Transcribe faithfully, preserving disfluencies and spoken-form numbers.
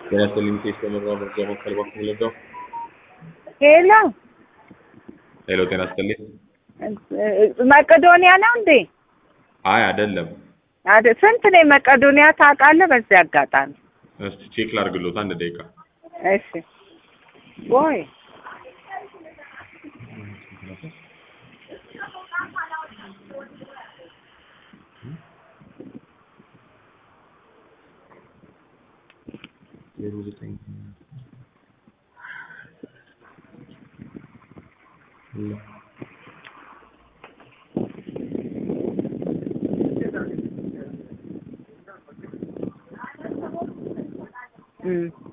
Grazie all'interno del abbiamo fare qualcosa. ሄሎ ሄሎ ጤና ይስጥልኝ። መቄዶንያ ነው እንዴ? አይ አይደለም። አደ ስንት ነው መቄዶንያ ታውቃለህ? በዚህ አጋጣሚ እስቲ ቼክ ላድርግሎት አንድ ደቂቃ። እሺ ወይ ዜሮ ዘጠኝ እም